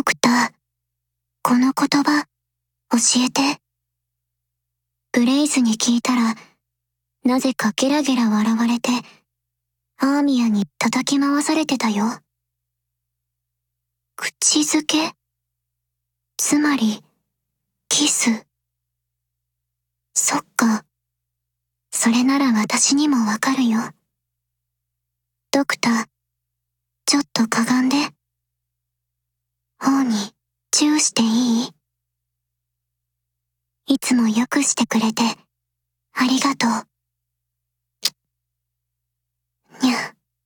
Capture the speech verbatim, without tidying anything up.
ドクター、この言葉、教えて。ブレイズに聞いたら、なぜかゲラゲラ笑われて、アーミアに叩き回されてたよ。口づけ？つまり、キス。そっか。それなら私にもわかるよ。ドクター、ちょっとかがんで。頬にチューしていい？いつもよくしてくれて、ありがとう。にゃ。